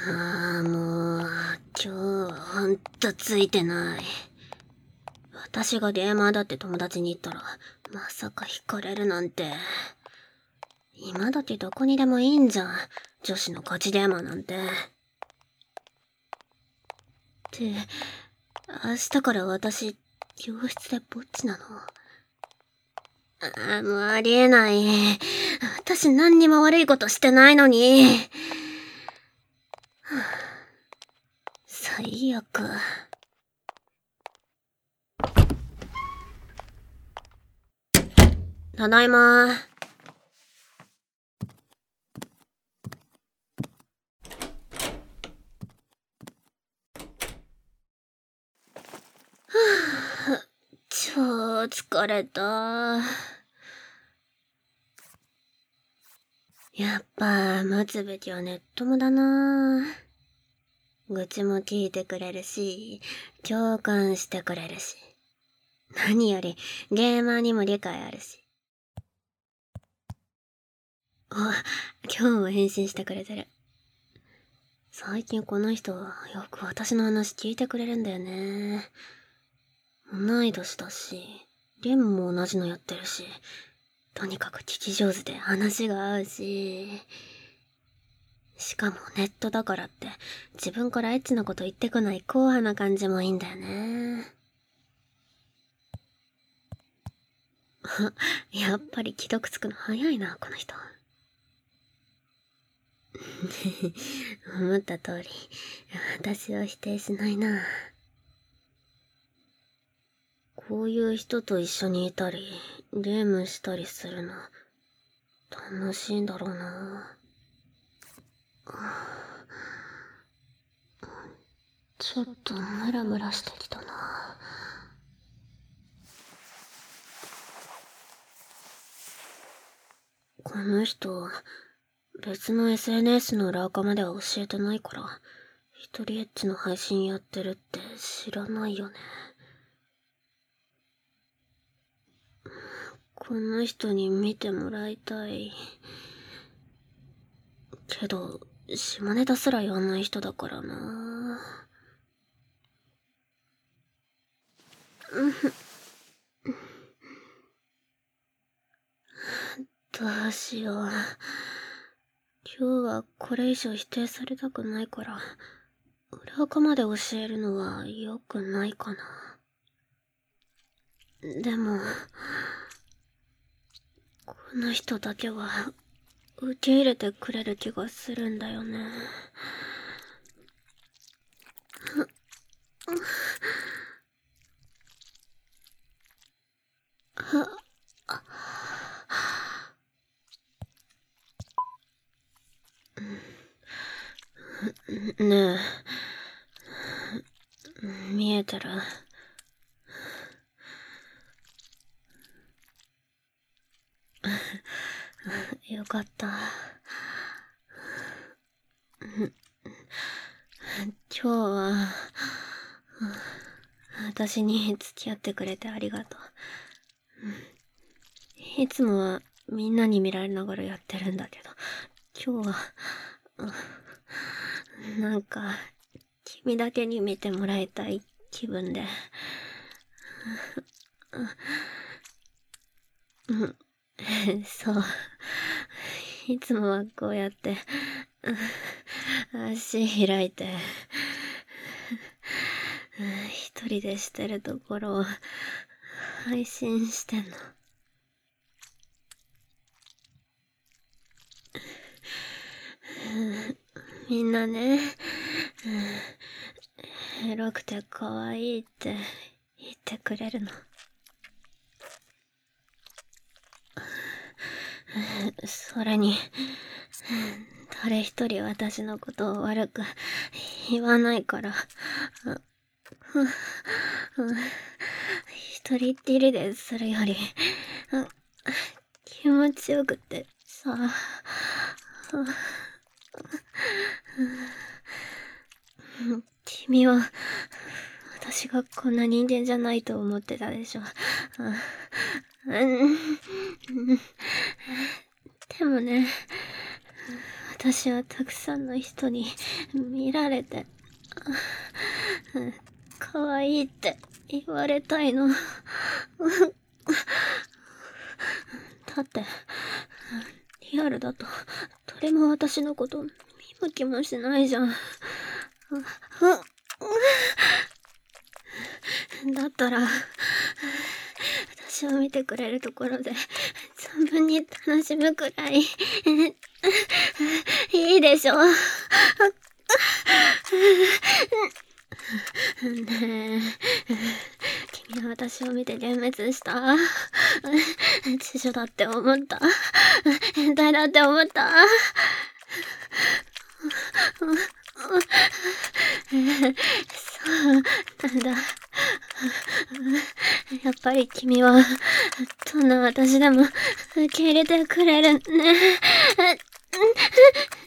もう、今日はほんとついてない。私がゲーマーだって友達に言ったら、まさか惹かれるなんて。今だけどこにでもいいんじゃん、女子のガチゲーマーなんて。って、明日から私、教室でぼっちなの？もうありえない。私何にも悪いことしてないのに。最悪。ただいま。超疲れた。やっぱ待つべきはネットもだな。愚痴も聞いてくれるし、共感してくれるし、何よりゲーマーにも理解あるし。今日も返信してくれてる。最近この人はよく私の話聞いてくれるんだよね。同い年だし、ゲームも同じのやってるし、とにかく聞き上手で話が合うし、しかもネットだからって自分からエッチなこと言ってこない硬派な感じもいいんだよね。やっぱり既読つくの早いな、この人。思った通り、私を否定しないな。こういう人と一緒にいたり、ゲームしたりするの、楽しいんだろうな。ちょっとムラムラしてきたな。この人、別の SNS のラーカまでは教えてないから、一人エッチの配信やってるって知らないよね。この人に見てもらいたい。けど、下ネタすら言わない人だからな。どうしよう。今日はこれ以上否定されたくないから、裏垢まで教えるのは良くないかな。でも、この人だけは受け入れてくれる気がするんだよね。ねえ、見えてる？よかった。今日は、私に付き合ってくれてありがとう。いつもはみんなに見られながらやってるんだけど、今日は、なんか、君だけに見てもらいたい気分で。そう。いつもはこうやって、足開いて、一人でしてるところを配信してんの。みんなね、エロくて可愛いって言ってくれるの。それに、誰一人私のことを悪く言わないから、一人っきりでするより、気持ちよくてさ、君は、私がこんな人間じゃないと思ってたでしょ。でもね、私私はたくさんの人に見られて、可愛いって言われたいの。だって、リアルだと、誰も私のこと見向きもしないじゃん。だったら、私を見てくれるところで、存分に楽しむくらい、いいでしょ。ねえ、君は私を見て幻滅した？知女だって思った？変態だって思った？そうなんだ。やっぱり君は、どんな私でも受け入れてくれるね。